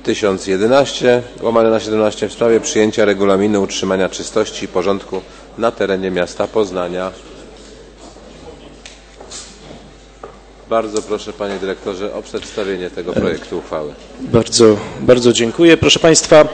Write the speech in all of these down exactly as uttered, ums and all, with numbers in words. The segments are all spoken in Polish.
tysiąc jedenaście łamane na siedemnaście w sprawie przyjęcia regulaminu utrzymania czystości i porządku na terenie miasta Poznania. Bardzo proszę, panie dyrektorze, o przedstawienie tego projektu uchwały. Bardzo, bardzo dziękuję. Proszę państwa,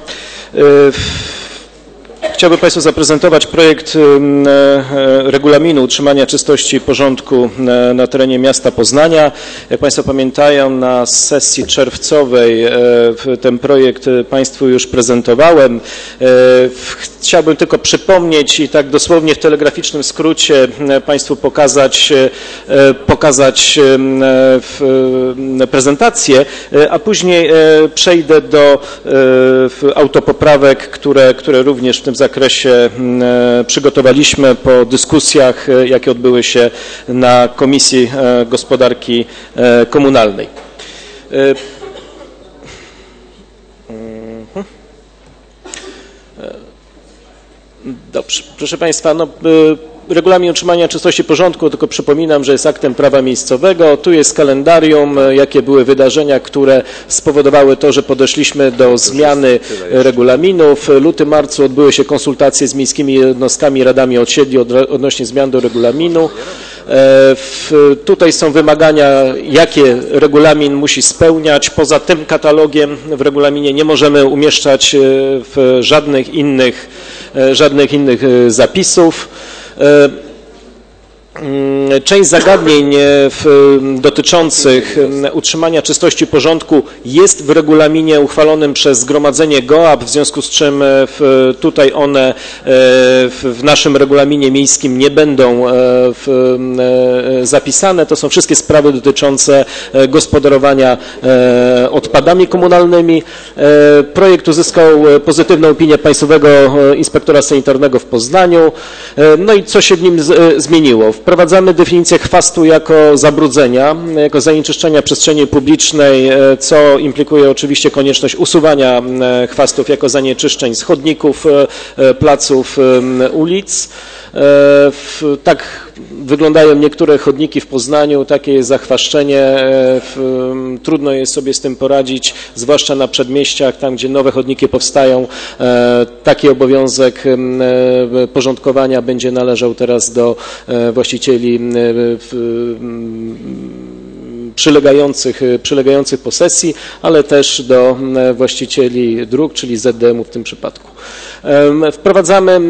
chciałbym państwu zaprezentować projekt regulaminu utrzymania czystości i porządku na terenie miasta Poznania. Jak państwo pamiętają, na sesji czerwcowej ten projekt państwu już prezentowałem. Chciałbym tylko przypomnieć i tak dosłownie w telegraficznym skrócie państwu pokazać, pokazać prezentację, a później przejdę do autopoprawek, które, które również w tym zakresie przygotowaliśmy po dyskusjach, jakie odbyły się na Komisji Gospodarki Komunalnej. Dobrze, proszę państwa, no, regulamin utrzymania czystości i porządku, tylko przypominam, że jest aktem prawa miejscowego. Tu jest kalendarium, jakie były wydarzenia, które spowodowały to, że podeszliśmy do zmiany regulaminów. W lutym, marcu odbyły się konsultacje z miejskimi jednostkami, radami osiedli odnośnie zmian do regulaminu. Tutaj są wymagania, jakie regulamin musi spełniać. Poza tym katalogiem w regulaminie nie możemy umieszczać w żadnych innych, żadnych innych zapisów. Część zagadnień dotyczących utrzymania czystości i porządku jest w regulaminie uchwalonym przez Zgromadzenie GOAP, w związku z czym tutaj one w naszym regulaminie miejskim nie będą zapisane. To są wszystkie sprawy dotyczące gospodarowania odpadami komunalnymi. Projekt uzyskał pozytywną opinię Państwowego Inspektora Sanitarnego w Poznaniu. No i co się w nim zmieniło? Wprowadzamy definicję chwastu jako zabrudzenia, jako zanieczyszczenia przestrzeni publicznej, co implikuje oczywiście konieczność usuwania chwastów jako zanieczyszczeń z chodników, placów, ulic. Tak wyglądają niektóre chodniki w Poznaniu, takie jest zachwaszczenie, trudno jest sobie z tym poradzić, zwłaszcza na przedmieściach, tam gdzie nowe chodniki powstają. Taki obowiązek porządkowania będzie należał teraz do właścicieli przylegających, przylegających posesji, ale też do właścicieli dróg, czyli Z D M u w tym przypadku. Wprowadzamy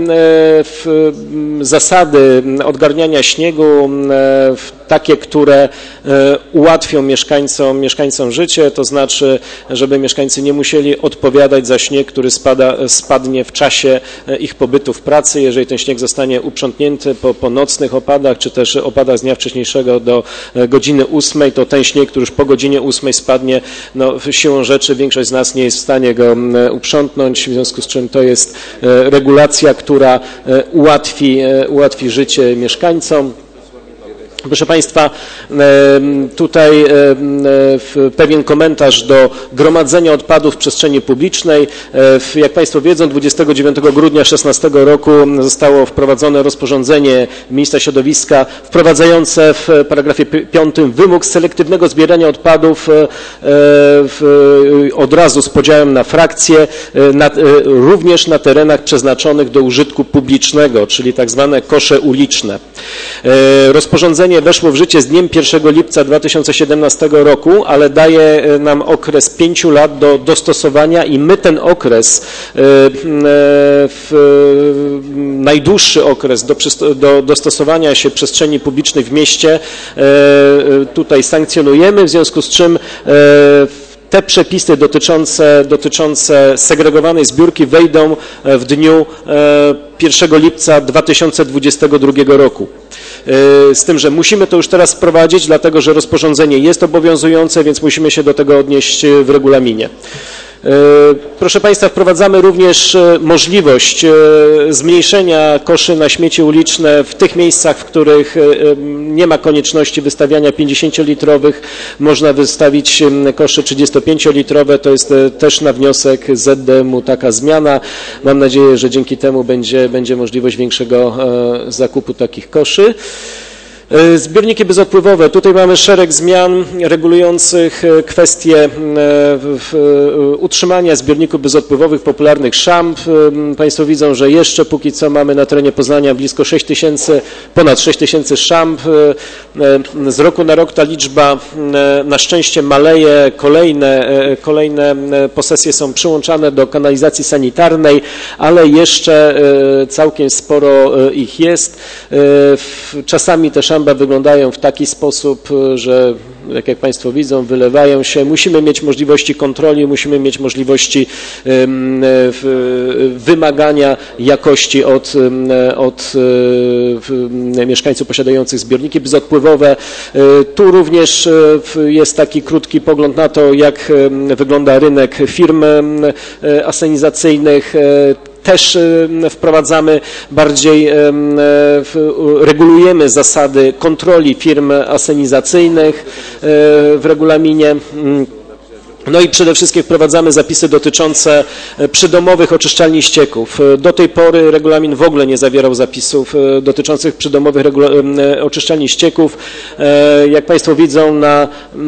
zasady odgarniania śniegu takie, które ułatwią mieszkańcom, mieszkańcom życie, to znaczy, żeby mieszkańcy nie musieli odpowiadać za śnieg, który spada, spadnie w czasie ich pobytu w pracy. Jeżeli ten śnieg zostanie uprzątnięty po, po nocnych opadach, czy też opadach z dnia wcześniejszego do godziny ósmej, to ten śnieg, który już po godzinie ósmej spadnie, no, siłą rzeczy większość z nas nie jest w stanie go uprzątnąć, w związku z czym to jest regulacja, która ułatwi, ułatwi życie mieszkańcom. Proszę Państwa, tutaj pewien komentarz do gromadzenia odpadów w przestrzeni publicznej. Jak Państwo wiedzą, dwudziestego dziewiątego grudnia szesnastego roku zostało wprowadzone rozporządzenie Ministra Środowiska wprowadzające w paragrafie piątym wymóg selektywnego zbierania odpadów od razu z podziałem na frakcje, na, również na terenach przeznaczonych do użytku publicznego, czyli tak zwane kosze uliczne. Rozporządzenie weszło w życie z dniem pierwszego lipca dwa tysiące siedemnastego roku, ale daje nam okres pięciu lat do dostosowania i my ten okres, najdłuższy okres do, do dostosowania się przestrzeni publicznej w mieście tutaj sankcjonujemy, w związku z czym te przepisy dotyczące, dotyczące segregowanej zbiórki wejdą w dniu pierwszego lipca dwa tysiące dwudziestego drugiego roku. Z tym, że musimy to już teraz wprowadzić, dlatego że rozporządzenie jest obowiązujące, więc musimy się do tego odnieść w regulaminie. Proszę Państwa, wprowadzamy również możliwość zmniejszenia koszy na śmieci uliczne w tych miejscach, w których nie ma konieczności wystawiania pięćdziesięciolitrowych. Można wystawić kosze trzydziestopięciolitrowe. To jest też na wniosek Z D M u taka zmiana. Mam nadzieję, że dzięki temu będzie, będzie możliwość większego zakupu takich koszy. Zbiorniki bezodpływowe. Tutaj mamy szereg zmian regulujących kwestie utrzymania zbiorników bezodpływowych popularnych szamp. Państwo widzą, że jeszcze póki co mamy na terenie Poznania blisko sześć tysięcy, ponad sześć tysięcy szamp. Z roku na rok ta liczba na szczęście maleje. Kolejne, kolejne posesje są przyłączane do kanalizacji sanitarnej, ale jeszcze całkiem sporo ich jest. Czasami te szamby wyglądają w taki sposób, że jak, jak Państwo widzą, wylewają się. Musimy mieć możliwości kontroli, musimy mieć możliwości wymagania jakości od, od mieszkańców posiadających zbiorniki bezodpływowe. Tu również jest taki krótki pogląd na to, jak wygląda rynek firm asenizacyjnych. Też wprowadzamy bardziej, regulujemy zasady kontroli firm asenizacyjnych w regulaminie. No i przede wszystkim wprowadzamy zapisy dotyczące przydomowych oczyszczalni ścieków. Do tej pory regulamin w ogóle nie zawierał zapisów dotyczących przydomowych oczyszczalni ścieków. Jak Państwo widzą, na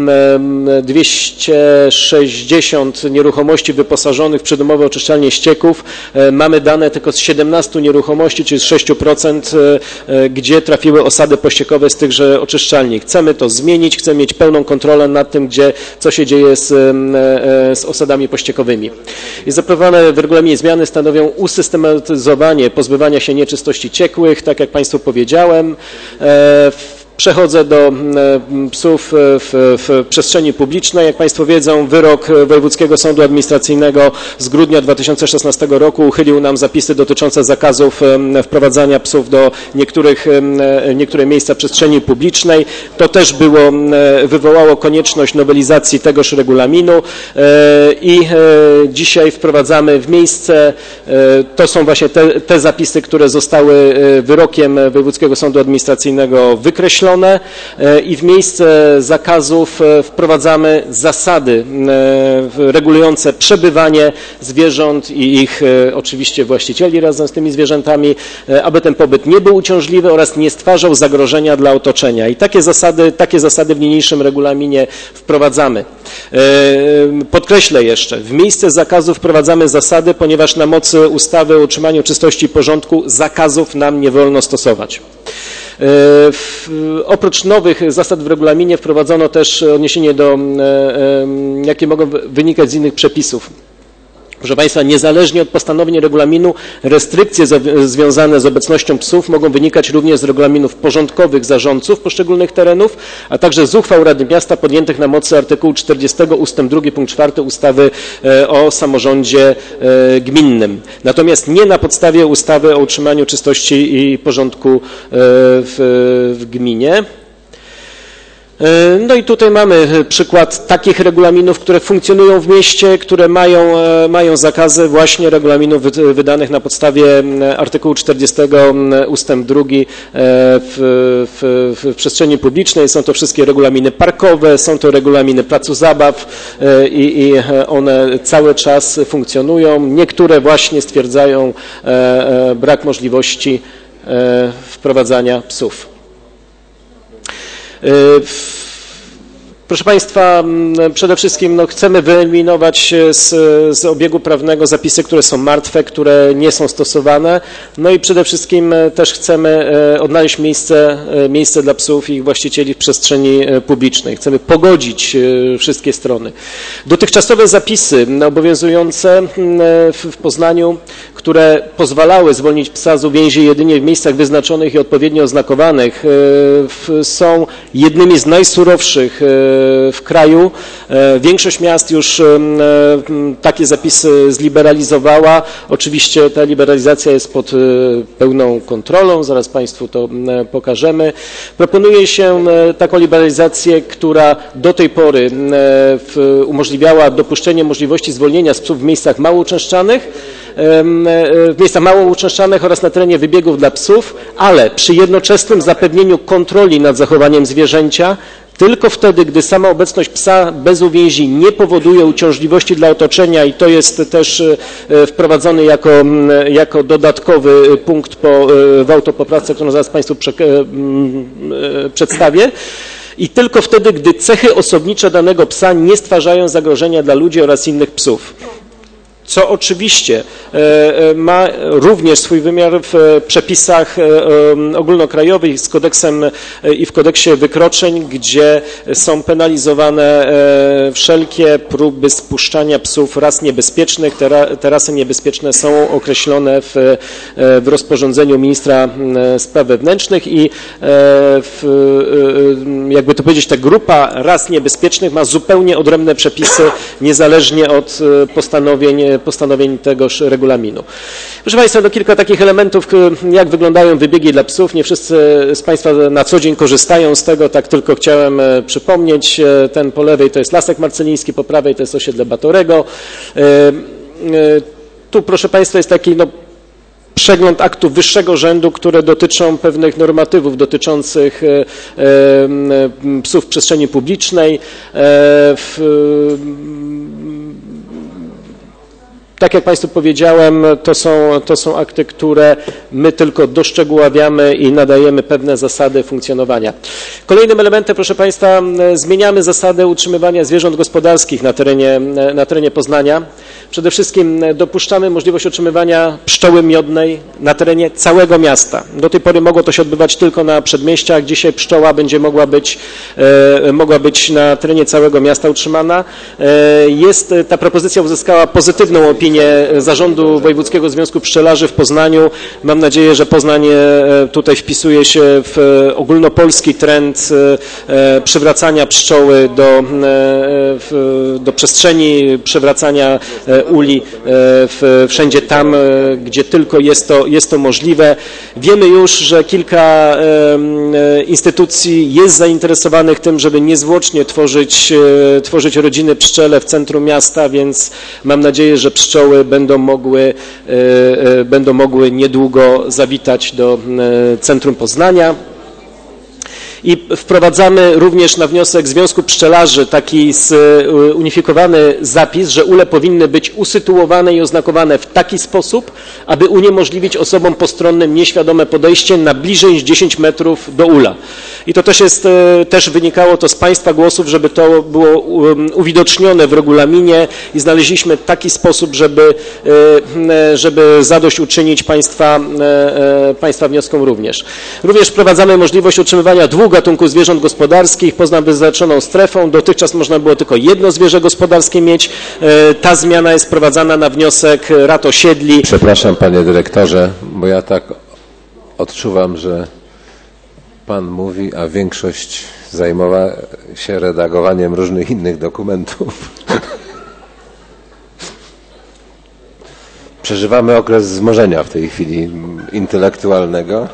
dwieście sześćdziesiąt nieruchomości wyposażonych w przydomowe oczyszczalnie ścieków mamy dane tylko z siedemnastu nieruchomości, czyli z sześciu procent, gdzie trafiły osady pościekowe z tychże oczyszczalni. Chcemy to zmienić, chcemy mieć pełną kontrolę nad tym, gdzie, co się dzieje z z osadami pościekowymi. I zaproponowane w regulaminie zmiany stanowią usystematyzowanie pozbywania się nieczystości ciekłych, tak jak Państwu powiedziałem. Przechodzę do psów w, w przestrzeni publicznej. Jak Państwo wiedzą, wyrok Wojewódzkiego Sądu Administracyjnego z grudnia dwa tysiące szesnastego roku uchylił nam zapisy dotyczące zakazów wprowadzania psów do niektórych, niektóre miejsca przestrzeni publicznej. To też było, wywołało konieczność nowelizacji tegoż regulaminu i dzisiaj wprowadzamy w miejsce, to są właśnie te, te zapisy, które zostały wyrokiem Wojewódzkiego Sądu Administracyjnego wykreślone, i w miejsce zakazów wprowadzamy zasady regulujące przebywanie zwierząt i ich oczywiście właścicieli razem z tymi zwierzętami, aby ten pobyt nie był uciążliwy oraz nie stwarzał zagrożenia dla otoczenia. I takie zasady, takie zasady w niniejszym regulaminie wprowadzamy. Podkreślę jeszcze, w miejsce zakazów wprowadzamy zasady, ponieważ na mocy ustawy o utrzymaniu czystości i porządku zakazów nam nie wolno stosować. Oprócz nowych zasad w regulaminie wprowadzono też odniesienie do, jakie mogą wynikać z innych przepisów. Proszę Państwa, niezależnie od postanowień regulaminu, restrykcje związane z obecnością psów mogą wynikać również z regulaminów porządkowych zarządców poszczególnych terenów, a także z uchwał Rady Miasta podjętych na mocy artykułu czterdziestego ustęp drugi punkt czwarty ustawy o samorządzie gminnym. Natomiast nie na podstawie ustawy o utrzymaniu czystości i porządku w, w gminie. No i tutaj mamy przykład takich regulaminów, które funkcjonują w mieście, które mają, mają zakazy właśnie regulaminów wydanych na podstawie artykułu czterdziestego ustęp drugi w, w, w przestrzeni publicznej. Są to wszystkie regulaminy parkowe, są to regulaminy placu zabaw i, i one cały czas funkcjonują. Niektóre właśnie stwierdzają brak możliwości wprowadzania psów. Proszę Państwa, przede wszystkim no, chcemy wyeliminować z, z obiegu prawnego zapisy, które są martwe, które nie są stosowane. No i przede wszystkim też chcemy odnaleźć miejsce, miejsce dla psów i ich właścicieli w przestrzeni publicznej. Chcemy pogodzić wszystkie strony. Dotychczasowe zapisy obowiązujące w, w Poznaniu, które pozwalały zwolnić psa z uwięzi jedynie w miejscach wyznaczonych i odpowiednio oznakowanych, są jednymi z najsurowszych w kraju. Większość miast już takie zapisy zliberalizowała. Oczywiście ta liberalizacja jest pod pełną kontrolą, zaraz Państwu to pokażemy. Proponuje się taką liberalizację, która do tej pory umożliwiała dopuszczenie możliwości zwolnienia z psów w miejscach mało uczęszczanych, w miejscach mało uczęszczanych oraz na terenie wybiegów dla psów, ale przy jednoczesnym zapewnieniu kontroli nad zachowaniem zwierzęcia, tylko wtedy, gdy sama obecność psa bez uwięzi nie powoduje uciążliwości dla otoczenia i to jest też wprowadzony jako, jako dodatkowy punkt po, w autopoprawce, którą zaraz Państwu prze, przedstawię. I tylko wtedy, gdy cechy osobnicze danego psa nie stwarzają zagrożenia dla ludzi oraz innych psów. Co oczywiście ma również swój wymiar w przepisach ogólnokrajowych z kodeksem i w kodeksie wykroczeń, gdzie są penalizowane wszelkie próby spuszczania psów ras niebezpiecznych. Te, te rasy niebezpieczne są określone w, w rozporządzeniu ministra spraw wewnętrznych i w, jakby to powiedzieć, ta grupa ras niebezpiecznych ma zupełnie odrębne przepisy, niezależnie od postanowień postanowień tegoż regulaminu. Proszę Państwa, no kilka takich elementów, jak wyglądają wybiegi dla psów. Nie wszyscy z Państwa na co dzień korzystają z tego, tak tylko chciałem przypomnieć. Ten po lewej to jest Lasek Marceliński, po prawej to jest osiedle Batorego. Tu, proszę Państwa, jest taki no, przegląd aktów wyższego rzędu, które dotyczą pewnych normatywów dotyczących psów w przestrzeni publicznej. W, Tak jak Państwu powiedziałem, to są, to są akty, które my tylko doszczegóławiamy i nadajemy pewne zasady funkcjonowania. Kolejnym elementem, proszę Państwa, zmieniamy zasadę utrzymywania zwierząt gospodarskich na terenie, na terenie Poznania. Przede wszystkim dopuszczamy możliwość utrzymywania pszczoły miodnej na terenie całego miasta. Do tej pory mogło to się odbywać tylko na przedmieściach. Dzisiaj pszczoła będzie mogła być, e, mogła być na terenie całego miasta utrzymana. E, jest, ta propozycja uzyskała pozytywną opinię Zarządu Wojewódzkiego Związku Pszczelarzy w Poznaniu. Mam nadzieję, że Poznań tutaj wpisuje się w ogólnopolski trend przywracania pszczoły do, do przestrzeni, przywracania uli wszędzie tam, gdzie tylko jest to, jest to możliwe. Wiemy już, że kilka instytucji jest zainteresowanych tym, żeby niezwłocznie tworzyć, tworzyć rodziny pszczele w centrum miasta, więc mam nadzieję, że pszczoły będą mogły, będą mogły niedługo zawitać do centrum Poznania. I wprowadzamy również na wniosek Związku Pszczelarzy taki unifikowany zapis, że ule powinny być usytuowane i oznakowane w taki sposób, aby uniemożliwić osobom postronnym nieświadome podejście na bliżej niż dziesięć metrów do ula. I to też jest, też wynikało to z Państwa głosów, żeby to było uwidocznione w regulaminie i znaleźliśmy taki sposób, żeby, żeby zadośćuczynić Państwa, Państwa wnioskom również. Również wprowadzamy możliwość utrzymywania dwóch gatunków zwierząt gospodarskich poza wyznaczoną strefą. Dotychczas można było tylko jedno zwierzę gospodarskie mieć. Ta zmiana jest wprowadzana na wniosek rad osiedli. Przepraszam, panie dyrektorze, bo ja tak odczuwam, że pan mówi, a większość zajmowała się redagowaniem różnych innych dokumentów. Przeżywamy okres wzmożenia w tej chwili intelektualnego.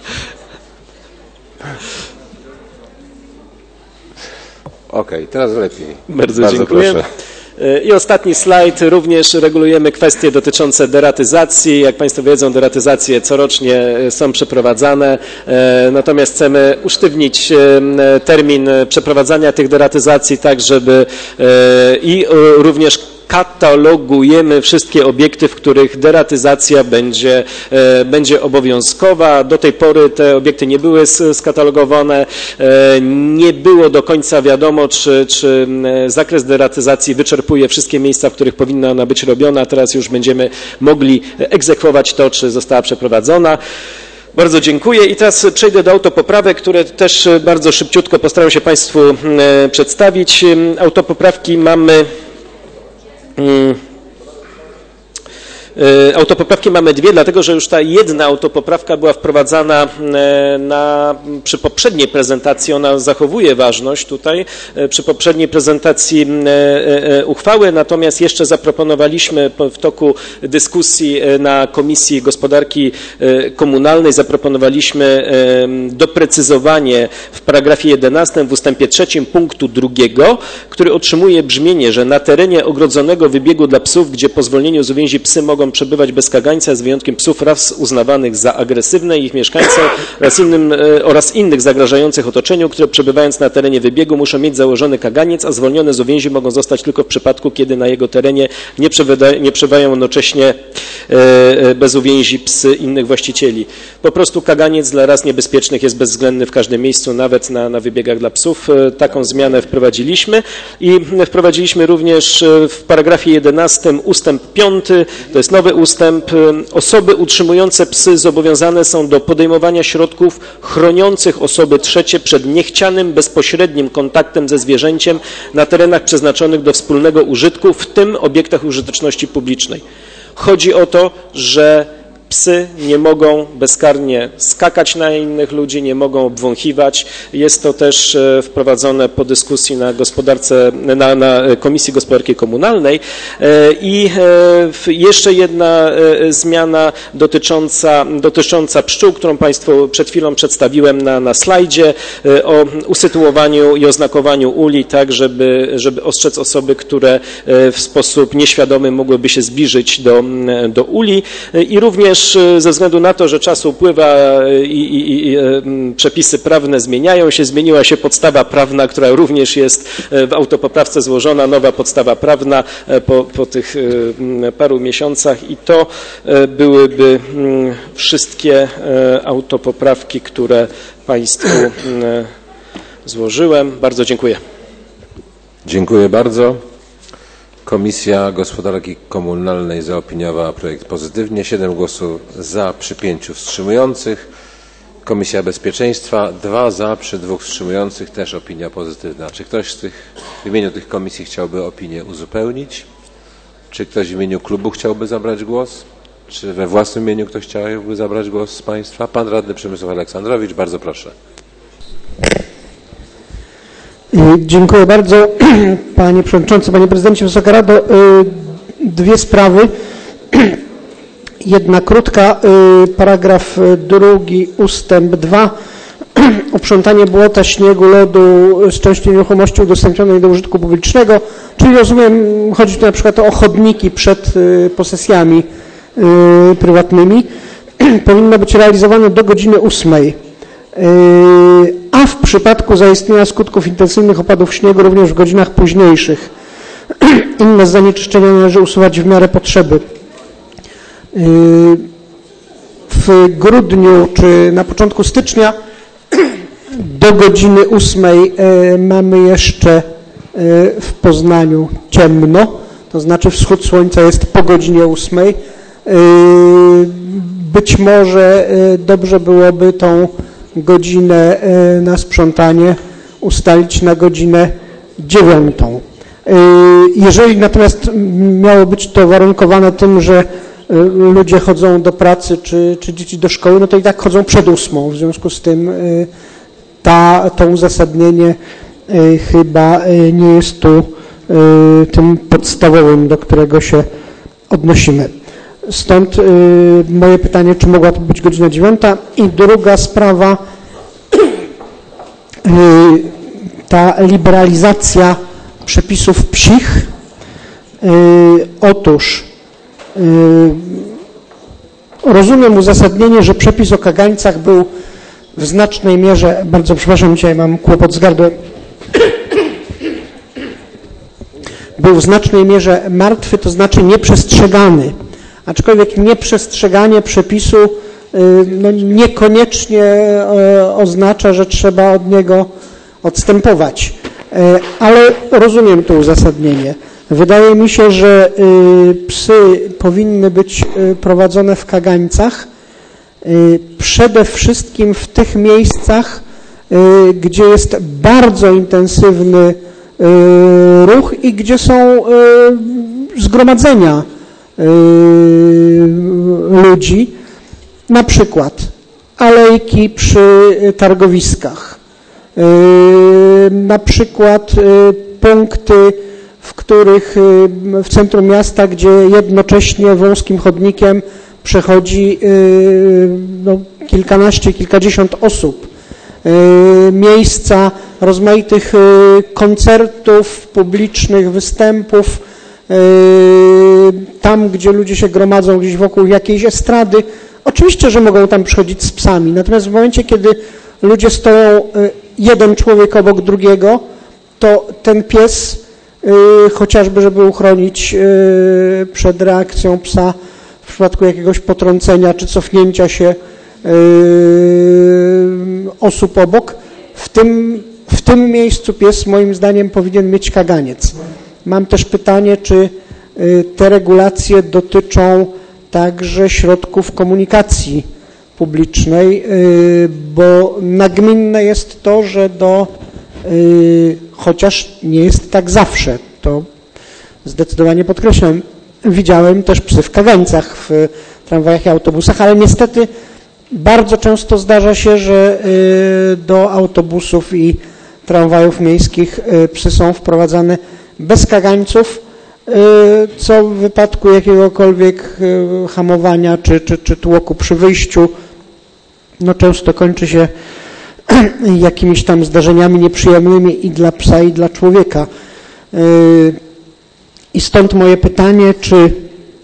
Okej, okay, teraz lepiej. Bardzo, Bardzo dziękuję. Proszę. I ostatni slajd, również regulujemy kwestie dotyczące deratyzacji. Jak Państwo wiedzą, deratyzacje corocznie są przeprowadzane, natomiast chcemy usztywnić termin przeprowadzania tych deratyzacji tak, żeby i również katalogujemy wszystkie obiekty, w których deratyzacja będzie, będzie obowiązkowa. Do tej pory te obiekty nie były skatalogowane. Nie było do końca wiadomo, czy, czy zakres deratyzacji wyczerpuje wszystkie miejsca, w których powinna ona być robiona. Teraz już będziemy mogli egzekwować to, czy została przeprowadzona. Bardzo dziękuję i teraz przejdę do autopoprawek, które też bardzo szybciutko postaram się Państwu przedstawić. Autopoprawki mamy Autopoprawki mamy dwie, dlatego że już ta jedna autopoprawka była wprowadzana na, przy poprzedniej prezentacji, ona zachowuje ważność tutaj, przy poprzedniej prezentacji uchwały, natomiast jeszcze zaproponowaliśmy w toku dyskusji na Komisji Gospodarki Komunalnej, zaproponowaliśmy doprecyzowanie w paragrafie jedenastym w ustępie trzecim punktu drugiego, który otrzymuje brzmienie, że na terenie ogrodzonego wybiegu dla psów, gdzie po zwolnieniu z uwięzi psy mogą mogą przebywać bez kagańca z wyjątkiem psów ras uznawanych za agresywne i ich mieszkańcy oraz, innym, oraz innych zagrażających otoczeniu, które przebywając na terenie wybiegu muszą mieć założony kaganiec, a zwolnione z uwięzi mogą zostać tylko w przypadku, kiedy na jego terenie nie, nie przebywają jednocześnie bez uwięzi psy innych właścicieli. Po prostu kaganiec dla ras niebezpiecznych jest bezwzględny w każdym miejscu, nawet na, na wybiegach dla psów. Taką zmianę wprowadziliśmy i wprowadziliśmy również w paragrafie jedenastym ustęp piąty, to jest nowy ustęp. Osoby utrzymujące psy zobowiązane są do podejmowania środków chroniących osoby trzecie przed niechcianym, bezpośrednim kontaktem ze zwierzęciem na terenach przeznaczonych do wspólnego użytku, w tym obiektach użyteczności publicznej. Chodzi o to, że psy nie mogą bezkarnie skakać na innych ludzi, nie mogą obwąchiwać. Jest to też wprowadzone po dyskusji na gospodarce, na, na Komisji Gospodarki Komunalnej. I jeszcze jedna zmiana dotycząca, dotycząca pszczół, którą Państwu przed chwilą przedstawiłem na, na slajdzie, o usytuowaniu i oznakowaniu uli, tak żeby, żeby ostrzec osoby, które w sposób nieświadomy mogłyby się zbliżyć do, do uli. I również ze względu na to, że czas upływa i, i, i przepisy prawne zmieniają się, zmieniła się podstawa prawna, która również jest w autopoprawce złożona, nowa podstawa prawna po, po tych paru miesiącach i to byłyby wszystkie autopoprawki, które Państwu złożyłem. Bardzo dziękuję. Dziękuję bardzo. Komisja Gospodarki Komunalnej zaopiniowała projekt pozytywnie. siedem głosów za przy pięciu wstrzymujących. Komisja Bezpieczeństwa dwa za przy dwóch wstrzymujących. Też opinia pozytywna. Czy ktoś z tych, w imieniu tych komisji chciałby opinię uzupełnić? Czy ktoś w imieniu klubu chciałby zabrać głos? Czy we własnym imieniu ktoś chciałby zabrać głos z Państwa? Pan radny Przemysław Aleksandrowicz, bardzo proszę. Dziękuję bardzo. Panie Przewodniczący, Panie Prezydencie, Wysoka Rado. Dwie sprawy. Jedna krótka. Paragraf drugi, ustęp dwa. Uprzątanie błota, śniegu, lodu z części nieruchomości udostępnionej do użytku publicznego. Czyli rozumiem, chodzi tu na przykład o chodniki przed posesjami prywatnymi. Powinno być realizowane do godziny ósmej. A w przypadku zaistnienia skutków intensywnych opadów śniegu również w godzinach późniejszych. Inne zanieczyszczenia należy usuwać w miarę potrzeby. W grudniu czy na początku stycznia do godziny ósmej mamy jeszcze w Poznaniu ciemno, to znaczy wschód słońca jest po godzinie ósmej. Być może dobrze byłoby tą godzinę na sprzątanie ustalić na godzinę dziewiątą. Jeżeli natomiast miało być to warunkowane tym, że ludzie chodzą do pracy czy, czy dzieci do szkoły, no to i tak chodzą przed ósmą. W związku z tym ta, to uzasadnienie chyba nie jest tu tym podstawowym, do którego się odnosimy. Stąd y, moje pytanie, czy mogła to być godzina dziewiąta? I druga sprawa, y, ta liberalizacja przepisów psich. Y, otóż y, rozumiem uzasadnienie, że przepis o kagańcach był w znacznej mierze, bardzo przepraszam, dzisiaj mam kłopot z gardłem, był w znacznej mierze martwy, to znaczy nieprzestrzegany. Aczkolwiek nieprzestrzeganie przepisu no, niekoniecznie oznacza, że trzeba od niego odstępować. Ale rozumiem to uzasadnienie. Wydaje mi się, że psy powinny być prowadzone w kagańcach przede wszystkim w tych miejscach, gdzie jest bardzo intensywny ruch i gdzie są zgromadzenia ludzi, na przykład alejki przy targowiskach, na przykład punkty, w których w centrum miasta, gdzie jednocześnie wąskim chodnikiem przechodzi no, kilkanaście, kilkadziesiąt osób, miejsca rozmaitych koncertów, publicznych występów, tam, gdzie ludzie się gromadzą gdzieś wokół jakiejś estrady, oczywiście, że mogą tam przychodzić z psami, natomiast w momencie, kiedy ludzie stoją jeden człowiek obok drugiego, to ten pies, chociażby żeby uchronić przed reakcją psa w przypadku jakiegoś potrącenia czy cofnięcia się osób obok, w tym, w tym miejscu pies moim zdaniem powinien mieć kaganiec. Mam też pytanie, czy te regulacje dotyczą także środków komunikacji publicznej, bo nagminne jest to, że do, chociaż nie jest tak zawsze, to zdecydowanie podkreślam, widziałem też psy w kagańcach w tramwajach i autobusach, ale niestety bardzo często zdarza się, że do autobusów i tramwajów miejskich psy są wprowadzane bez kagańców, co w wypadku jakiegokolwiek hamowania czy, czy, czy tłoku przy wyjściu no często kończy się jakimiś tam zdarzeniami nieprzyjemnymi i dla psa, i dla człowieka. I stąd moje pytanie, czy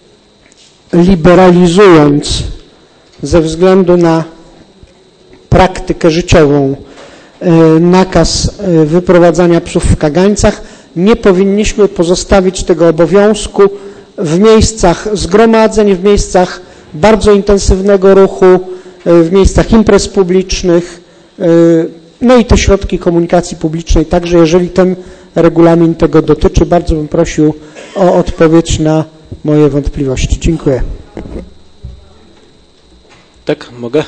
liberalizując ze względu na praktykę życiową nakaz wyprowadzania psów w kagańcach, nie powinniśmy pozostawić tego obowiązku w miejscach zgromadzeń, w miejscach bardzo intensywnego ruchu, w miejscach imprez publicznych, no i te środki komunikacji publicznej. Także jeżeli ten regulamin tego dotyczy, bardzo bym prosił o odpowiedź na moje wątpliwości. Dziękuję. Tak, mogę?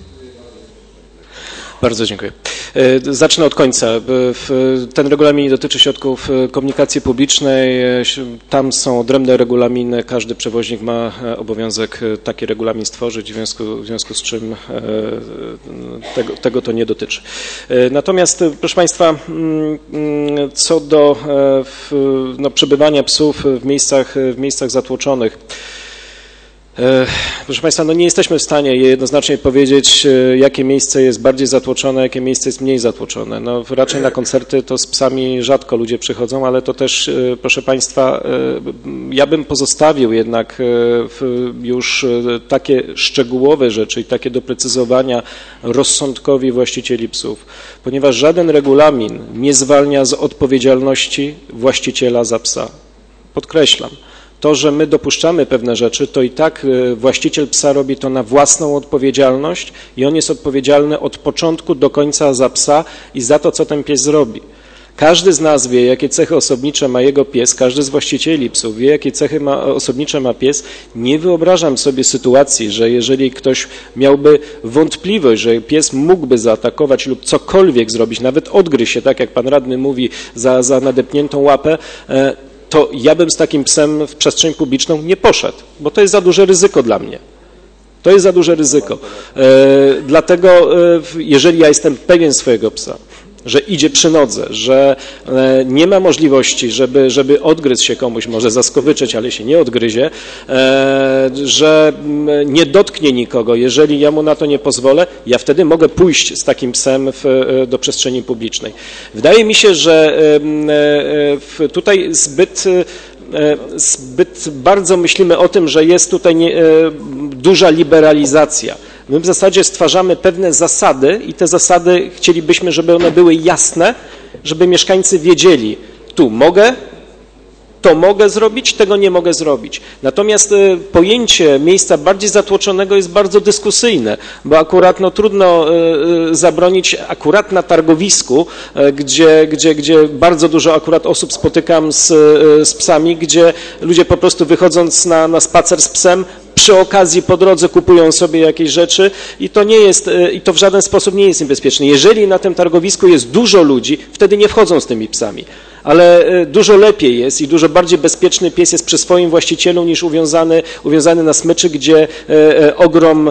Bardzo dziękuję. Zacznę od końca. Ten regulamin dotyczy środków komunikacji publicznej. Tam są odrębne regulaminy. Każdy przewoźnik ma obowiązek taki regulamin stworzyć, w związku, w związku z czym tego, tego to nie dotyczy. Natomiast, proszę Państwa, co do no, przebywania psów w miejscach, w miejscach zatłoczonych, proszę Państwa, no nie jesteśmy w stanie jednoznacznie powiedzieć, jakie miejsce jest bardziej zatłoczone, jakie miejsce jest mniej zatłoczone. No, raczej na koncerty to z psami rzadko ludzie przychodzą, ale to też, proszę Państwa, ja bym pozostawił jednak już takie szczegółowe rzeczy i takie doprecyzowania rozsądkowi właścicieli psów, ponieważ żaden regulamin nie zwalnia z odpowiedzialności właściciela za psa. Podkreślam. To, że my dopuszczamy pewne rzeczy, to i tak właściciel psa robi to na własną odpowiedzialność i on jest odpowiedzialny od początku do końca za psa i za to, co ten pies zrobi. Każdy z nas wie, jakie cechy osobnicze ma jego pies, każdy z właścicieli psów wie, jakie cechy ma, osobnicze ma pies. Nie wyobrażam sobie sytuacji, że jeżeli ktoś miałby wątpliwość, że pies mógłby zaatakować lub cokolwiek zrobić, nawet odgryźć się, tak jak pan radny mówi, za, za nadepniętą łapę, to ja bym z takim psem w przestrzeń publiczną nie poszedł, bo to jest za duże ryzyko dla mnie. To jest za duże ryzyko. E, dlatego, e, jeżeli ja jestem pewien swojego psa, że idzie przy nodze, że e, nie ma możliwości, żeby, żeby odgryzł się komuś, może zaskowyczeć, ale się nie odgryzie, e, że nie dotknie nikogo, jeżeli ja mu na to nie pozwolę, ja wtedy mogę pójść z takim psem w, do przestrzeni publicznej. Wydaje mi się, że e, e, tutaj zbyt zbyt bardzo myślimy o tym, że jest tutaj nie, e, duża liberalizacja. My w zasadzie stwarzamy pewne zasady i te zasady chcielibyśmy, żeby one były jasne, żeby mieszkańcy wiedzieli, tu mogę, to mogę zrobić, tego nie mogę zrobić. Natomiast y, pojęcie miejsca bardziej zatłoczonego jest bardzo dyskusyjne, bo akurat no, trudno y, zabronić akurat na targowisku, y, gdzie, gdzie, gdzie bardzo dużo akurat osób spotykam z, y, z psami, gdzie ludzie po prostu wychodząc na, na spacer z psem, przy okazji po drodze kupują sobie jakieś rzeczy i to nie jest, i to w żaden sposób nie jest niebezpieczne. Jeżeli na tym targowisku jest dużo ludzi, wtedy nie wchodzą z tymi psami. Ale dużo lepiej jest i dużo bardziej bezpieczny pies jest przy swoim właścicielu niż uwiązany, uwiązany na smyczy, gdzie ogrom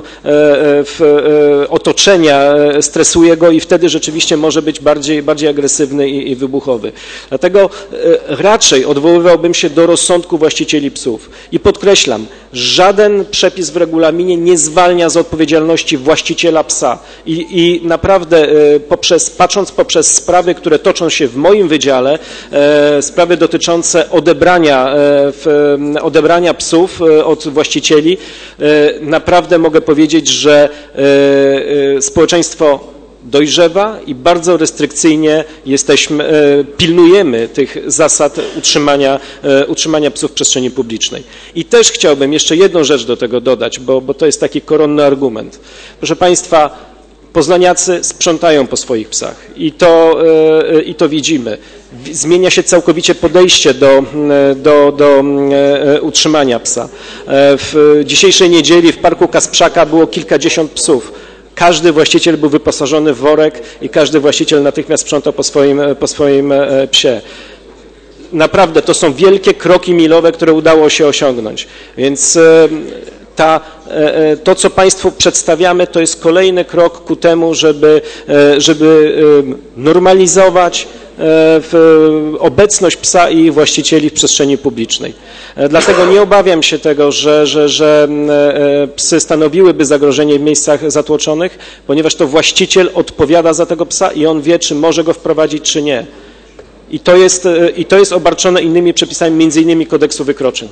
otoczenia stresuje go i wtedy rzeczywiście może być bardziej, bardziej agresywny i, i wybuchowy. Dlatego raczej odwoływałbym się do rozsądku właścicieli psów. I podkreślam, żaden przepis w regulaminie nie zwalnia z odpowiedzialności właściciela psa. I, i naprawdę poprzez, patrząc poprzez sprawy, które toczą się w moim wydziale, sprawy dotyczące odebrania, odebrania psów od właścicieli. Naprawdę mogę powiedzieć, że społeczeństwo dojrzewa i bardzo restrykcyjnie jesteśmy, pilnujemy tych zasad utrzymania, utrzymania psów w przestrzeni publicznej. I też chciałbym jeszcze jedną rzecz do tego dodać, bo, bo to jest taki koronny argument. Proszę Państwa, poznaniacy sprzątają po swoich psach i to, i to widzimy. Zmienia się całkowicie podejście do, do, do utrzymania psa. W dzisiejszej niedzieli w Parku Kasprzaka było kilkadziesiąt psów. Każdy właściciel był wyposażony w worek i każdy właściciel natychmiast sprzątał po swoim, po swoim psie. Naprawdę to są wielkie kroki milowe, które udało się osiągnąć. Więc ta, to, co Państwu przedstawiamy, to jest kolejny krok ku temu, żeby, żeby normalizować obecność psa i ich właścicieli w przestrzeni publicznej. Dlatego nie obawiam się tego, że, że, że psy stanowiłyby zagrożenie w miejscach zatłoczonych, ponieważ to właściciel odpowiada za tego psa i on wie, czy może go wprowadzić, czy nie. I to jest, i to jest obarczone innymi przepisami, między innymi kodeksu wykroczeń.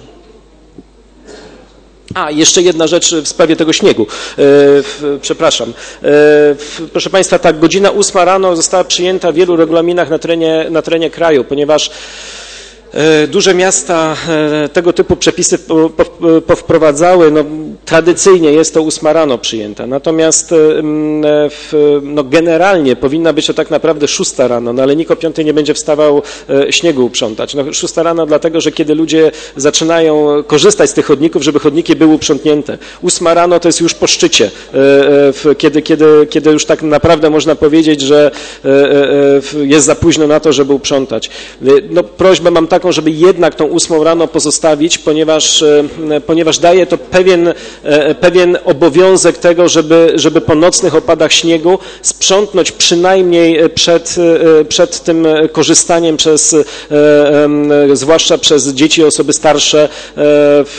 A, jeszcze jedna rzecz w sprawie tego śniegu. E, w, przepraszam. E, w, proszę Państwa, ta godzina ósma rano została przyjęta w wielu regulaminach na terenie, na terenie kraju, ponieważ e, duże miasta e, tego typu przepisy po, po, powprowadzały. No, tradycyjnie jest to ósma rano przyjęta. Natomiast e, w, no, generalnie powinna być to tak naprawdę szósta rano, no ale nikt o piątej nie będzie wstawał e, śniegu uprzątać. No, szósta rano dlatego, że kiedy ludzie zaczynają korzystać z tych chodników, żeby chodniki były uprzątnięte. Ósma rano to jest już po szczycie, e, w, kiedy, kiedy, kiedy już tak naprawdę można powiedzieć, że e, e, jest za późno na to, żeby uprzątać. No, prośbę mam taką, żeby jednak tą ósmą rano pozostawić, ponieważ, e, ponieważ daje to pewien pewien obowiązek tego, żeby, żeby po nocnych opadach śniegu sprzątnć przynajmniej przed, przed tym korzystaniem przez, zwłaszcza przez dzieci i osoby starsze w,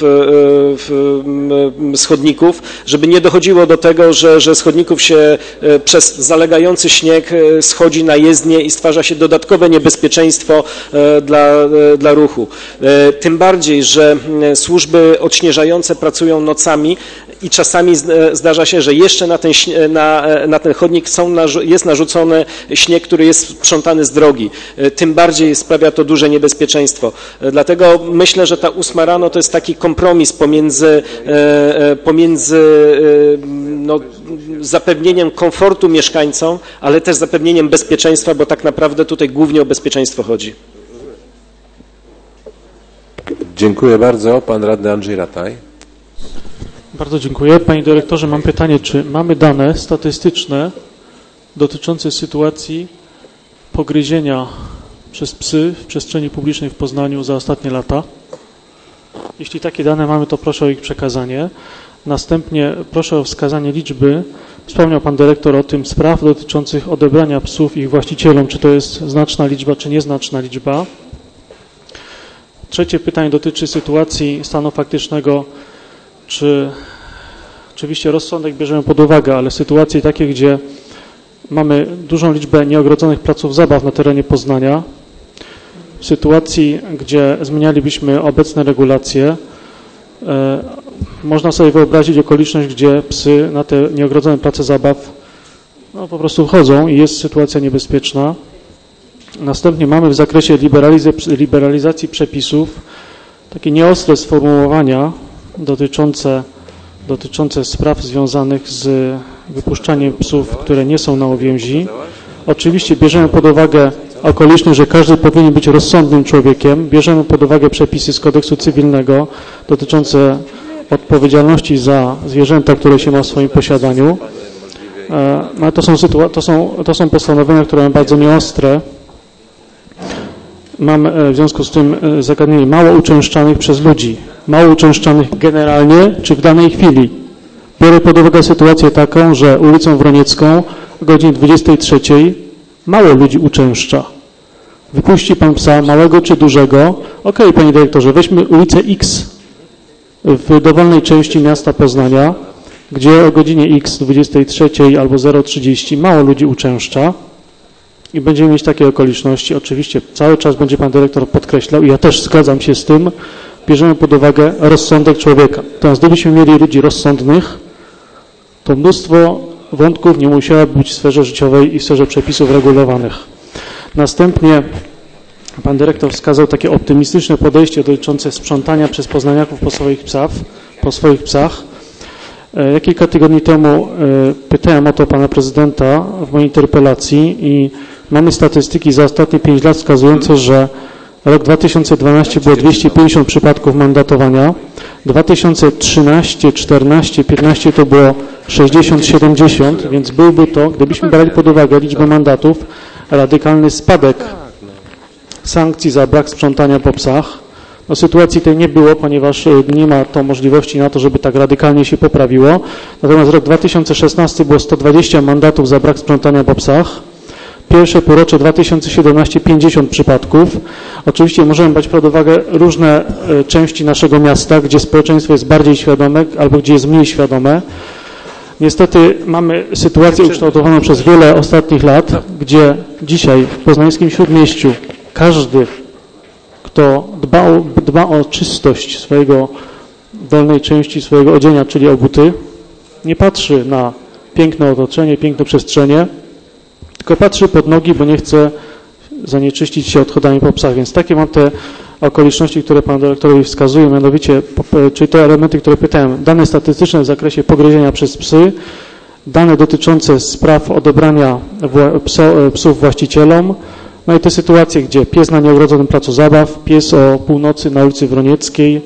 w, z chodników, żeby nie dochodziło do tego, że, że z chodników się przez zalegający śnieg schodzi na jezdnię i stwarza się dodatkowe niebezpieczeństwo dla, dla ruchu. Tym bardziej, że służby odśnieżające pracują nocami i czasami zdarza się, że jeszcze na ten, na, na ten chodnik są, jest narzucony śnieg, który jest sprzątany z drogi. Tym bardziej sprawia to duże niebezpieczeństwo. Dlatego myślę, że ta ósma rano to jest taki kompromis pomiędzy, pomiędzy no, zapewnieniem komfortu mieszkańcom, ale też zapewnieniem bezpieczeństwa, bo tak naprawdę tutaj głównie o bezpieczeństwo chodzi. Dziękuję bardzo. Pan radny Andrzej Rataj. Bardzo dziękuję. Panie dyrektorze, mam pytanie, czy mamy dane statystyczne dotyczące sytuacji pogryzienia przez psy w przestrzeni publicznej w Poznaniu za ostatnie lata? Jeśli takie dane mamy, to proszę o ich przekazanie. Następnie proszę o wskazanie liczby. Wspomniał Pan dyrektor o tym spraw dotyczących odebrania psów ich właścicielom. Czy to jest znaczna liczba, czy nieznaczna liczba? Trzecie pytanie dotyczy sytuacji stanu faktycznego. Czy oczywiście rozsądek bierzemy pod uwagę, ale sytuacje takie, gdzie mamy dużą liczbę nieogrodzonych placów zabaw na terenie Poznania, w sytuacji, gdzie zmienialibyśmy obecne regulacje, e, można sobie wyobrazić okoliczność, gdzie psy na te nieogrodzone place zabaw no, po prostu wchodzą i jest sytuacja niebezpieczna. Następnie mamy w zakresie liberaliz- liberalizacji przepisów takie nieostre sformułowania dotyczące, dotyczące spraw związanych z wypuszczaniem psów, które nie są na uwięzi. Oczywiście bierzemy pod uwagę okoliczność, że każdy powinien być rozsądnym człowiekiem. Bierzemy pod uwagę przepisy z kodeksu cywilnego dotyczące odpowiedzialności za zwierzęta, które się ma w swoim posiadaniu. No, to, są sytua- to, są, to są postanowienia, które są bardzo nieostre. Mam w związku z tym zagadnienie mało uczęszczanych przez ludzi. Mało uczęszczanych generalnie, czy w danej chwili. Biorę pod uwagę sytuację taką, że ulicą Wroniecką o godzinie dwudziestej trzeciej mało ludzi uczęszcza. Wypuści Pan psa, małego czy dużego. Okej, Panie Dyrektorze, weźmy ulicę X w dowolnej części miasta Poznania, gdzie o godzinie X, dwudziestej trzeciej albo zero trzydzieści mało ludzi uczęszcza. i będziemy mieć takie okoliczności, oczywiście cały czas będzie pan dyrektor podkreślał i ja też zgadzam się z tym, bierzemy pod uwagę rozsądek człowieka. Teraz gdybyśmy mieli ludzi rozsądnych, to mnóstwo wątków nie musiałoby być w sferze życiowej i w sferze przepisów regulowanych. Następnie pan dyrektor wskazał takie optymistyczne podejście dotyczące sprzątania przez poznaniaków po swoich psach. Po swoich psach. Ja kilka tygodni temu pytałem o to pana prezydenta w mojej interpelacji i mamy statystyki za ostatnie pięć lat wskazujące, że rok dwa tysiące dwunasty było dwieście pięćdziesiąt przypadków mandatowania, dwa tysiące trzynasty, czternasty, piętnasty to było sześćdziesiąt, siedemdziesiąt, więc byłby to, gdybyśmy brali pod uwagę liczbę mandatów, radykalny spadek sankcji za brak sprzątania po psach. No, sytuacji tej nie było, ponieważ nie ma to możliwości na to, żeby tak radykalnie się poprawiło. Natomiast rok dwa tysiące szesnasty było sto dwadzieścia mandatów za brak sprzątania po psach. Pierwsze półrocze dwa tysiące siedemnasty pięćdziesiąt przypadków. Oczywiście możemy brać pod uwagę różne części naszego miasta, gdzie społeczeństwo jest bardziej świadome albo gdzie jest mniej świadome. Niestety mamy sytuację ukształtowaną przez wiele ostatnich lat, gdzie dzisiaj w poznańskim Śródmieściu każdy, kto dba o, dba o czystość swojego dolnej części swojego odzienia, czyli o buty, nie patrzy na piękne otoczenie, piękne przestrzenie, tylko patrzy pod nogi, bo nie chce zanieczyścić się odchodami po psach. Więc takie mam te okoliczności, które pan dyrektorowi wskazuje, mianowicie, czyli te elementy, które pytałem, dane statystyczne w zakresie pogryzienia przez psy, dane dotyczące spraw odebrania psów właścicielom, no i te sytuacje, gdzie pies na nieogrodzonym placu zabaw, pies o północy na ulicy Wronieckiej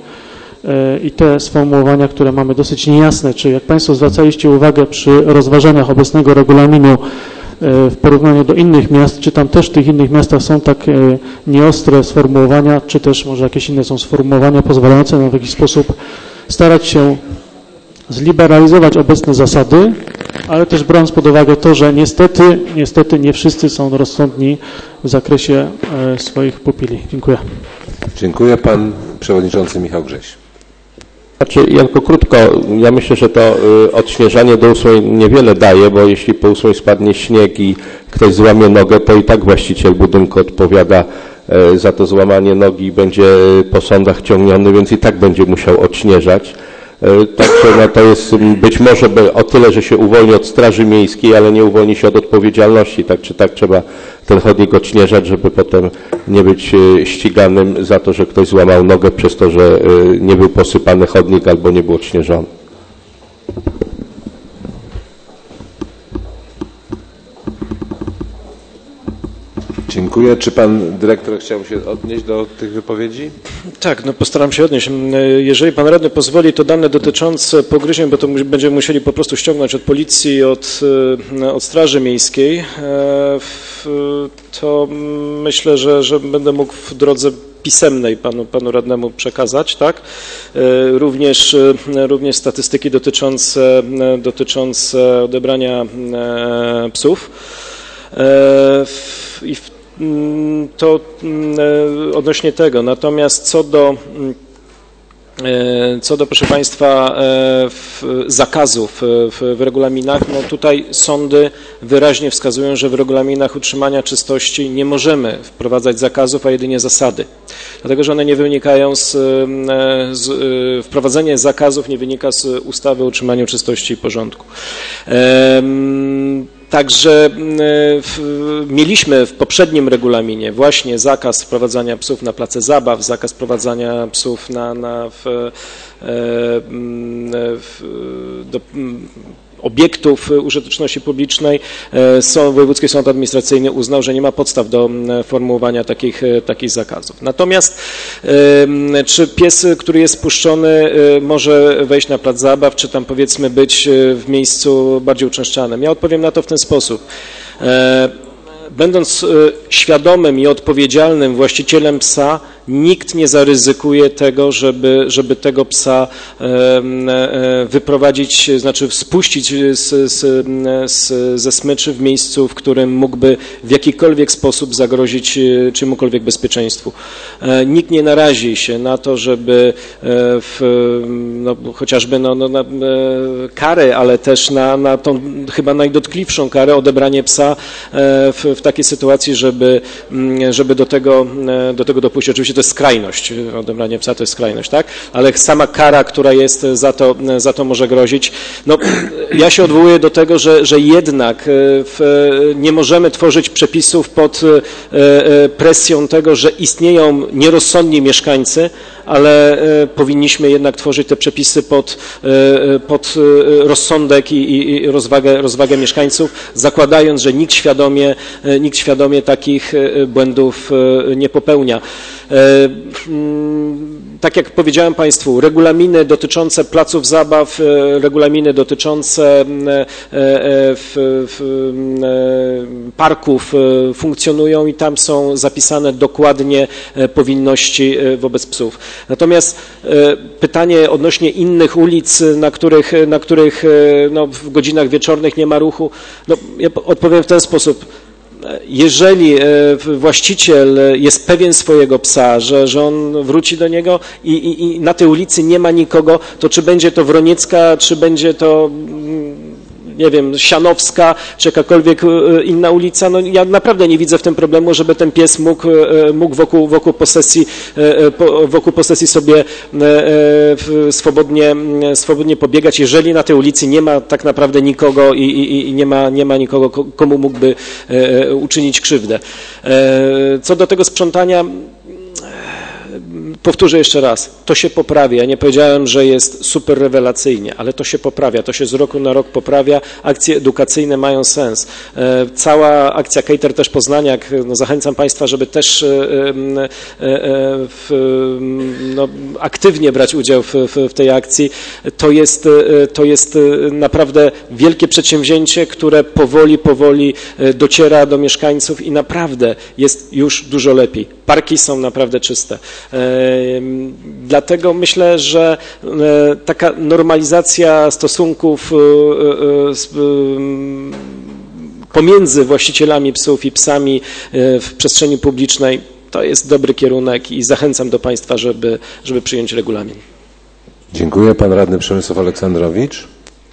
i te sformułowania, które mamy dosyć niejasne. Czy jak państwo zwracaliście uwagę przy rozważaniach obecnego regulaminu w porównaniu do innych miast, czy tam też w tych innych miastach są tak nieostre sformułowania, czy też może jakieś inne są sformułowania pozwalające nam w jakiś sposób starać się zliberalizować obecne zasady, ale też brając pod uwagę to, że niestety, niestety nie wszyscy są rozsądni w zakresie swoich pupili. Dziękuję. Dziękuję. Pan przewodniczący Michał Grześ. Znaczy, ja tylko krótko, ja myślę, że to y, odśnieżanie do ósmej niewiele daje, bo jeśli po ósmej spadnie śnieg i ktoś złamie nogę, to i tak właściciel budynku odpowiada y, za to złamanie nogi i będzie y, po sądach ciągniony, więc i tak będzie musiał odśnieżać. Y, także no, to jest być może o tyle, że się uwolni od straży miejskiej, ale nie uwolni się od odpowiedzialności. Tak czy tak trzeba ten chodnik odśnieżać, żeby potem nie być ściganym za to, że ktoś złamał nogę przez to, że nie był posypany chodnik albo nie był odśnieżony. Dziękuję. Czy pan dyrektor chciał się odnieść do tych wypowiedzi? Tak, no postaram się odnieść. Jeżeli pan radny pozwoli, to dane dotyczące pogryzień, bo to będziemy musieli po prostu ściągnąć od policji, od, od Straży Miejskiej, to myślę, że, że będę mógł w drodze pisemnej panu, panu radnemu przekazać, tak? Również, również statystyki dotyczące, dotyczące odebrania psów. I to odnośnie tego. Natomiast co do, co do proszę Państwa, zakazów w, w regulaminach, no tutaj sądy wyraźnie wskazują, że w regulaminach utrzymania czystości nie możemy wprowadzać zakazów, a jedynie zasady. Dlatego, że one nie wynikają z, z wprowadzenie zakazów nie wynika z ustawy o utrzymaniu czystości i porządku. Także w, mieliśmy w poprzednim regulaminie właśnie zakaz wprowadzania psów na place zabaw, zakaz wprowadzania psów na, na w, w, do obiektów użyteczności publicznej. Sąd, Wojewódzki Sąd Administracyjny uznał, że nie ma podstaw do formułowania takich, takich zakazów. Natomiast czy pies, który jest spuszczony, może wejść na plac zabaw, czy tam powiedzmy być w miejscu bardziej uczęszczanym? Ja odpowiem na to w ten sposób. Będąc świadomym i odpowiedzialnym właścicielem psa, nikt nie zaryzykuje tego, żeby, żeby tego psa wyprowadzić, znaczy spuścić z, z, z, ze smyczy w miejscu, w którym mógłby w jakikolwiek sposób zagrozić czemukolwiek bezpieczeństwu. Nikt nie narazi się na to, żeby w, no, chociażby no, no, na karę, ale też na, na tą chyba najdotkliwszą karę, odebranie psa w, w takiej sytuacji, żeby, żeby do tego, do tego dopuścić. Oczywiście to jest skrajność, odebranie psa to jest skrajność, tak? Ale sama kara, która jest za to, za to może grozić. No, ja się odwołuję do tego, że, że jednak w, nie możemy tworzyć przepisów pod presją tego, że istnieją nierozsądni mieszkańcy, ale powinniśmy jednak tworzyć te przepisy pod, pod rozsądek i, i, i rozwagę, rozwagę mieszkańców, zakładając, że nikt świadomie, nikt świadomie takich błędów nie popełnia. Tak jak powiedziałem Państwu, regulaminy dotyczące placów zabaw, regulaminy dotyczące parków funkcjonują i tam są zapisane dokładnie powinności wobec psów. Natomiast pytanie odnośnie innych ulic, na których, na których no, w godzinach wieczornych nie ma ruchu, no, ja odpowiem w ten sposób. Jeżeli właściciel jest pewien swojego psa, że, że on wróci do niego i, i, i na tej ulicy nie ma nikogo, to czy będzie to Wroniecka, czy będzie to, nie wiem, Sianowska, czy jakakolwiek inna ulica, no ja naprawdę nie widzę w tym problemu, żeby ten pies mógł, mógł wokół, wokół posesji, wokół posesji sobie swobodnie, swobodnie pobiegać, jeżeli na tej ulicy nie ma tak naprawdę nikogo i, i, i nie ma, nie ma nikogo, komu mógłby uczynić krzywdę. Co do tego sprzątania, powtórzę jeszcze raz, to się poprawia. Ja nie powiedziałem, że jest super rewelacyjnie, ale to się poprawia, to się z roku na rok poprawia. Akcje edukacyjne mają sens. Cała akcja Cater też Poznaniak, no zachęcam Państwa, żeby też w, no, aktywnie brać udział w, w, w tej akcji. To jest, to jest naprawdę wielkie przedsięwzięcie, które powoli, powoli dociera do mieszkańców i naprawdę jest już dużo lepiej. Parki są naprawdę czyste. Dlatego myślę, że taka normalizacja stosunków pomiędzy właścicielami psów i psami w przestrzeni publicznej to jest dobry kierunek i zachęcam do Państwa, żeby, żeby przyjąć regulamin. Dziękuję. Pan radny Przemysław Aleksandrowicz.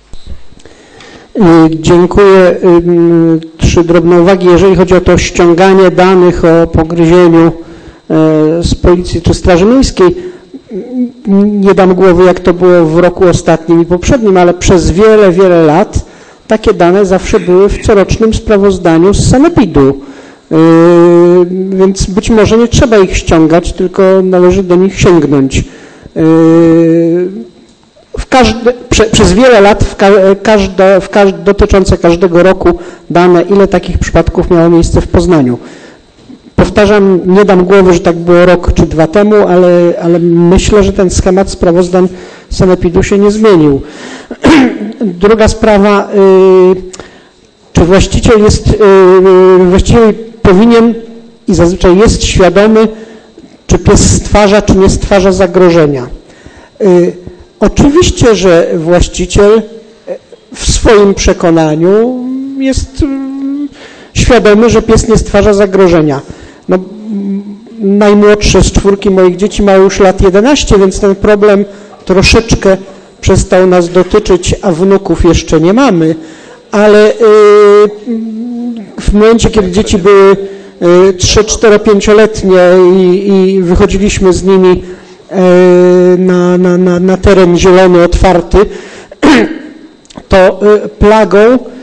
Dziękuję. Trzy drobne uwagi. Jeżeli chodzi o to ściąganie danych o pogryzieniu z Policji czy Straży Miejskiej, nie dam głowy, jak to było w roku ostatnim i poprzednim, ale przez wiele, wiele lat takie dane zawsze były w corocznym sprawozdaniu z sanepidu, więc być może nie trzeba ich ściągać, tylko należy do nich sięgnąć. W każde, prze, przez wiele lat w ka, każde, w każde, dotyczące każdego roku dane, ile takich przypadków miało miejsce w Poznaniu. Powtarzam, nie dam głowy, że tak było rok czy dwa temu, ale, ale myślę, że ten schemat sprawozdań sanepidu się nie zmienił. Druga sprawa, czy właściciel jest, właściciel powinien i zazwyczaj jest świadomy, czy pies stwarza, czy nie stwarza zagrożenia. Oczywiście, że właściciel w swoim przekonaniu jest świadomy, że pies nie stwarza zagrożenia. No, najmłodsze z czwórki moich dzieci ma już lat jedenaście, więc ten problem troszeczkę przestał nas dotyczyć, a wnuków jeszcze nie mamy, ale w momencie, kiedy dzieci były trzy, cztery, pięcioletnie i, i wychodziliśmy z nimi na, na, na, na teren zielony, otwarty, to plagą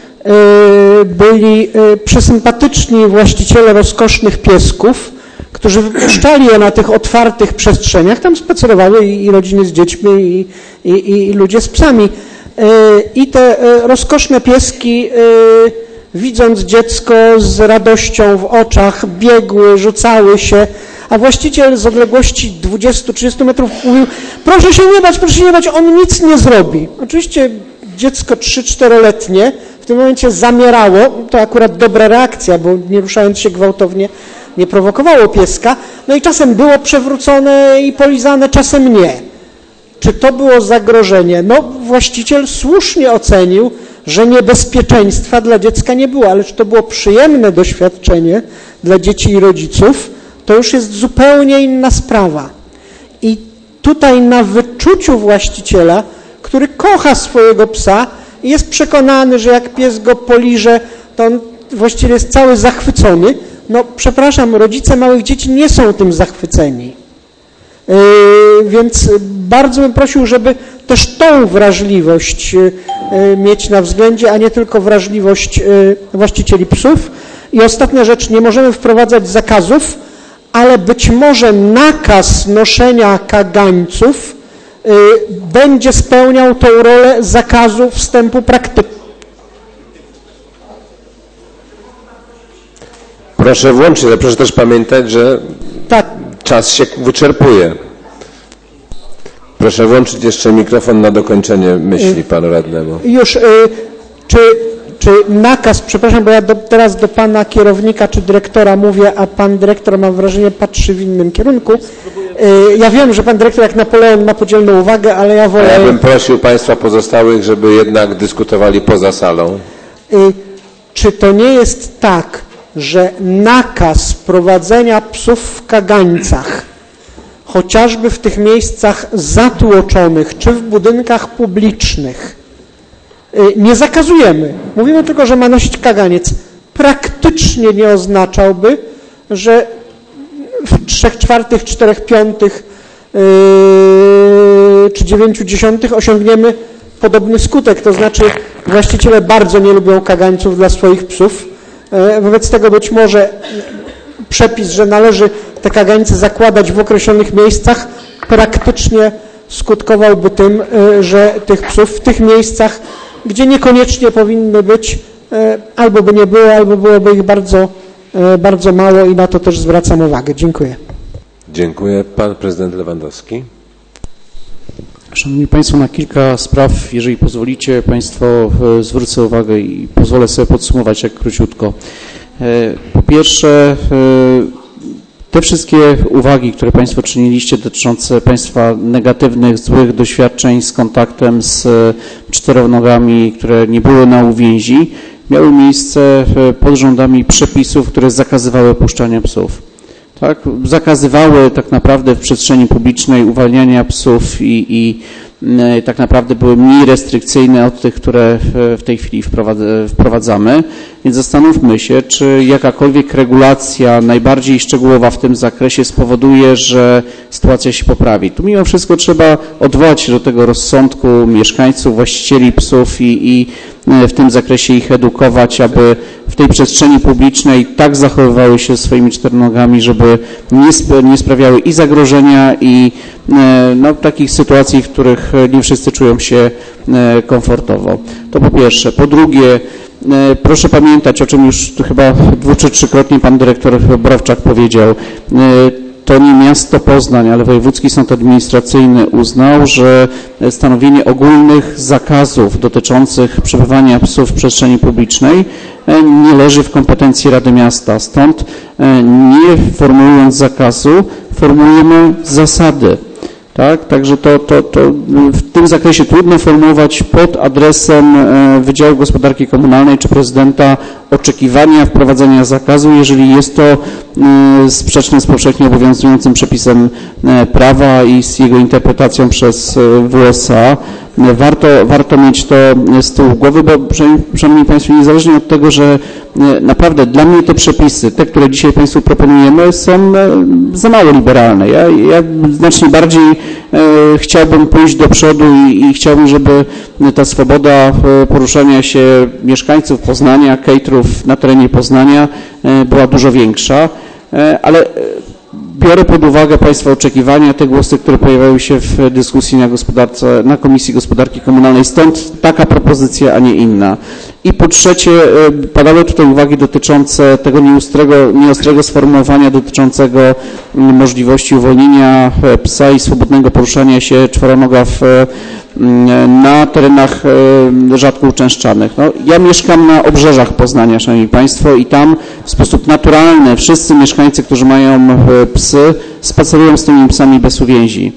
byli przesympatyczni właściciele rozkosznych piesków, którzy wypuszczali je na tych otwartych przestrzeniach. Tam spacerowały i, i rodziny z dziećmi, i, i, i ludzie z psami. I te rozkoszne pieski, widząc dziecko z radością w oczach, biegły, rzucały się, a właściciel z odległości dwudziestu do trzydziestu metrów mówił: proszę się nie bać, proszę się nie bać, on nic nie zrobi. Oczywiście dziecko trzy czteroletnie w tym momencie zamierało, to akurat dobra reakcja, bo nie ruszając się gwałtownie, nie prowokowało pieska, no i czasem było przewrócone i polizane, czasem nie. Czy to było zagrożenie? No właściciel słusznie ocenił, że niebezpieczeństwa dla dziecka nie było, ale czy to było przyjemne doświadczenie dla dzieci i rodziców, to już jest zupełnie inna sprawa. I tutaj na wyczuciu właściciela, który kocha swojego psa i jest przekonany, że jak pies go poliże, to on właściwie jest cały zachwycony. No przepraszam, rodzice małych dzieci nie są tym zachwyceni. Yy, więc bardzo bym prosił, żeby też tą wrażliwość yy, mieć na względzie, a nie tylko wrażliwość yy, właścicieli psów. I ostatnia rzecz, nie możemy wprowadzać zakazów, ale być może nakaz noszenia kagańców yy, będzie spełniał tą rolę zakazu wstępu praktyki. Proszę włączyć, ale proszę też pamiętać, że Tak. czas się wyczerpuje. Proszę włączyć jeszcze mikrofon na dokończenie myśli panu radnemu. Już, y, czy, czy nakaz, przepraszam, bo ja do, teraz do pana kierownika czy dyrektora mówię, a pan dyrektor, mam wrażenie, patrzy w innym kierunku. Y, ja wiem, że pan dyrektor jak Napoleon ma podzielną uwagę, ale ja wolę... A ja bym prosił państwa pozostałych, żeby jednak dyskutowali poza salą. Y, czy to nie jest tak, że nakaz prowadzenia psów w kagańcach, chociażby w tych miejscach zatłoczonych, czy w budynkach publicznych, nie zakazujemy. Mówimy tylko, że ma nosić kaganiec. Praktycznie nie oznaczałby, że w trzech czwartych, czterech piątych yy, czy dziewięciu dziesiątych osiągniemy podobny skutek. To znaczy właściciele bardzo nie lubią kagańców dla swoich psów. Yy, wobec tego być może przepis, że należy te kagańce zakładać w określonych miejscach, praktycznie skutkowałby tym, że tych psów w tych miejscach, gdzie niekoniecznie powinny być, albo by nie było, albo byłoby ich bardzo, bardzo mało i na to też zwracam uwagę. Dziękuję. Dziękuję. Pan prezydent Lewandowski. Szanowni Państwo, na kilka spraw, jeżeli pozwolicie Państwo, zwrócę uwagę i pozwolę sobie podsumować jak króciutko. Po pierwsze, te wszystkie uwagi, które Państwo czyniliście dotyczące Państwa negatywnych, złych doświadczeń z kontaktem z czteronogami, które nie były na uwięzi, miały miejsce pod rządami przepisów, które zakazywały puszczania psów. Tak? Zakazywały tak naprawdę w przestrzeni publicznej uwalniania psów i, i tak naprawdę były mniej restrykcyjne od tych, które w tej chwili wprowadzamy. Więc zastanówmy się, czy jakakolwiek regulacja najbardziej szczegółowa w tym zakresie spowoduje, że sytuacja się poprawi. Tu mimo wszystko trzeba odwołać się do tego rozsądku mieszkańców, właścicieli psów i, i w tym zakresie ich edukować, aby w tej przestrzeni publicznej tak zachowywały się swoimi czteronogami, żeby nie, sp nie sprawiały i zagrożenia, i no, takich sytuacji, w których nie wszyscy czują się komfortowo. To po pierwsze. Po drugie, proszę pamiętać, o czym już chyba dwu czy trzykrotnie pan dyrektor Borowczak powiedział, to nie miasto Poznań, ale Wojewódzki Sąd Administracyjny uznał, że stanowienie ogólnych zakazów dotyczących przebywania psów w przestrzeni publicznej nie leży w kompetencji Rady Miasta. Stąd nie formułując zakazu, formułujemy zasady. Tak? Także to, to, to w tym zakresie trudno formułować pod adresem Wydziału Gospodarki Komunalnej czy prezydenta oczekiwania wprowadzenia zakazu, jeżeli jest to sprzeczne z powszechnie obowiązującym przepisem prawa i z jego interpretacją przez W S A. Warto, warto mieć to z tyłu głowy, bo szanowni Państwo, niezależnie od tego, że naprawdę dla mnie te przepisy, te, które dzisiaj Państwu proponujemy, są za mało liberalne. Ja, ja znacznie bardziej e, chciałbym pójść do przodu i, i chciałbym, żeby ta swoboda poruszania się mieszkańców Poznania, caterów na terenie Poznania e, była dużo większa, e, ale biorę pod uwagę Państwa oczekiwania, te głosy, które pojawiały się w dyskusji na, gospodarce, na Komisji Gospodarki Komunalnej, stąd taka propozycja, a nie inna. I po trzecie, padały tutaj uwagi dotyczące tego nieostrego, nieostrego sformułowania dotyczącego możliwości uwolnienia psa i swobodnego poruszania się czworonoga w, na terenach rzadko uczęszczanych. No, ja mieszkam na obrzeżach Poznania, Szanowni Państwo, i tam w sposób naturalny wszyscy mieszkańcy, którzy mają psy, spacerują z tymi psami bez uwięzi.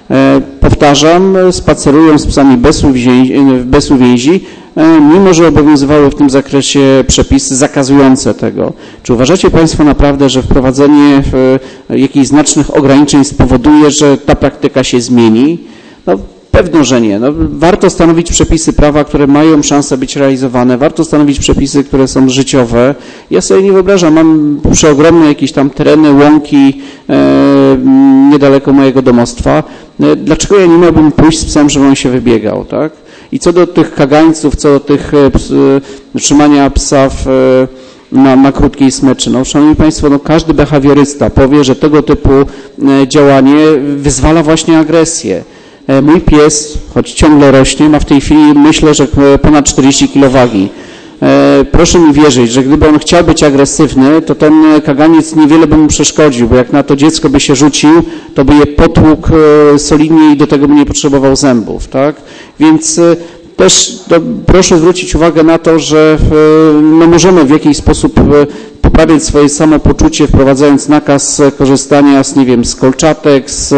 Powtarzam, spacerują z psami bez uwięzi, bez uwięzi, mimo że obowiązywały w tym zakresie przepisy zakazujące tego. Czy uważacie Państwo naprawdę, że wprowadzenie jakichś znacznych ograniczeń spowoduje, że ta praktyka się zmieni? No, pewno, że nie. No, warto stanowić przepisy prawa, które mają szansę być realizowane. Warto stanowić przepisy, które są życiowe. Ja sobie nie wyobrażam, mam przeogromne jakieś tam tereny, łąki e, niedaleko mojego domostwa. E, dlaczego ja nie miałbym pójść z psem, żeby on się wybiegał, tak? I co do tych kagańców, co do tych ps, trzymania psa w, na, na krótkiej smyczy. No, Szanowni Państwo, no, każdy behawiorysta powie, że tego typu działanie wyzwala właśnie agresję. Mój pies, choć ciągle rośnie, ma w tej chwili, myślę, że ponad czterdzieści kilo wagi. Proszę mi wierzyć, że gdyby on chciał być agresywny, to ten kaganiec niewiele by mu przeszkodził, bo jak na to dziecko by się rzucił, to by je potłukł solidnie i do tego by nie potrzebował zębów, tak? Więc też to proszę zwrócić uwagę na to, że no, możemy w jakiś sposób poprawiać swoje samopoczucie, wprowadzając nakaz korzystania z, nie wiem, z kolczatek, z,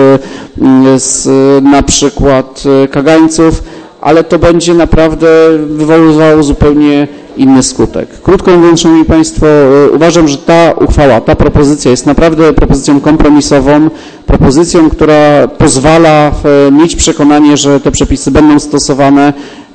z na przykład kagańców, ale to będzie naprawdę wywoływało zupełnie inny skutek. Krótko mówiąc, Szanowni Państwo, uważam, że ta uchwała, ta propozycja jest naprawdę propozycją kompromisową, propozycją, która pozwala mieć przekonanie, że te przepisy będą stosowane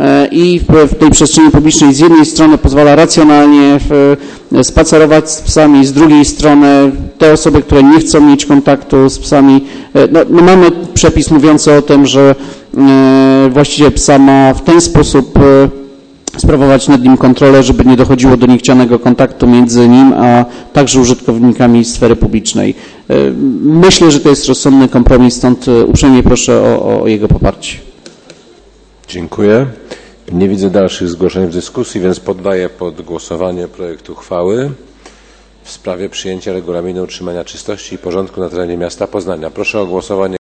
i w tej przestrzeni publicznej z jednej strony pozwala racjonalnie spacerować z psami, z drugiej strony te osoby, które nie chcą mieć kontaktu z psami, no, no mamy przepis mówiący o tym, że właściciel psa ma w ten sposób sprawować nad nim kontrolę, żeby nie dochodziło do niechcianego kontaktu między nim, a także użytkownikami sfery publicznej. Myślę, że to jest rozsądny kompromis, stąd uprzejmie proszę o, o jego poparcie. Dziękuję. Nie widzę dalszych zgłoszeń w dyskusji, więc poddaję pod głosowanie projekt uchwały w sprawie przyjęcia regulaminu utrzymania czystości i porządku na terenie miasta Poznania. Proszę o głosowanie.